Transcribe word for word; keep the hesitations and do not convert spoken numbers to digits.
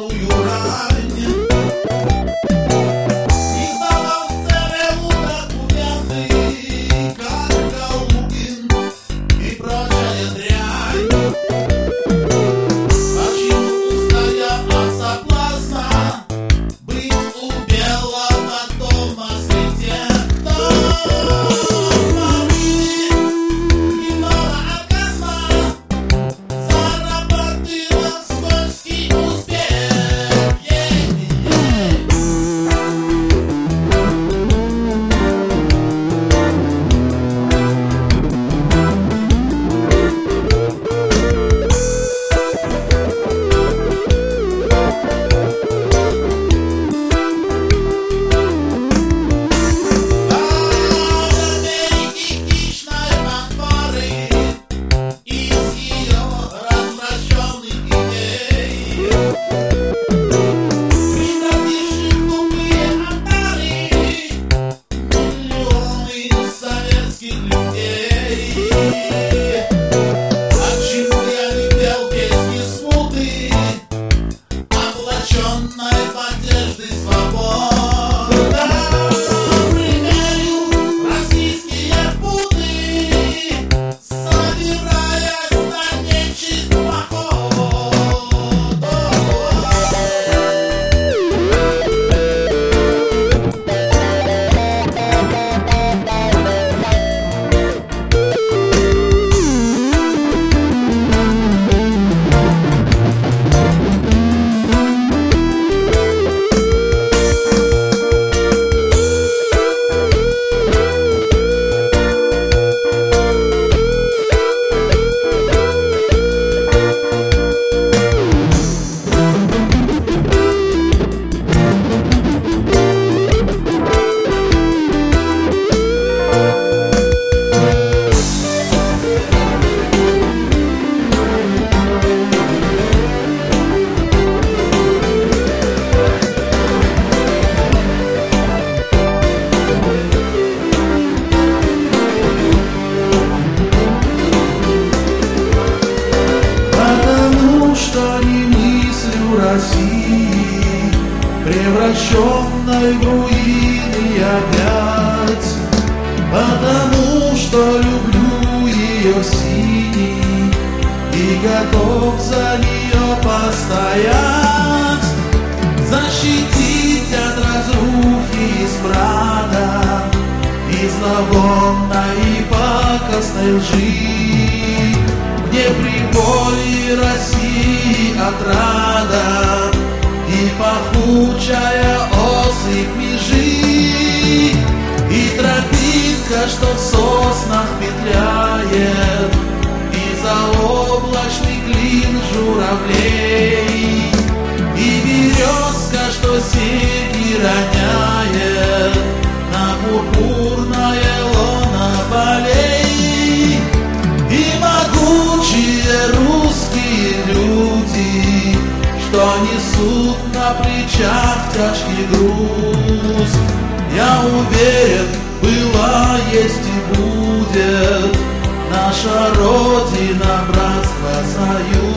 ясную рань. Издавал в ЦРУ документы, как Калугин и прочая дрянь. Почему устоял от соблазна быть у белого дома среди России, превращенной в руины опять, потому что люблю ее синий и готов за нее постоять, защитить от разрухи и смрада, и зловонной и пакостной лжи, где при боли России отрада и пахучая осыпь межи, и тропинка, что в соснах петляет, и заоблачный клин журавлей, и березка, что серьги роняет на пурпурное лоно полей, и могучие русские люди, что несут на плечах тяжкий груз. Я уверен, была, есть и будет наша Родина, братство, союз.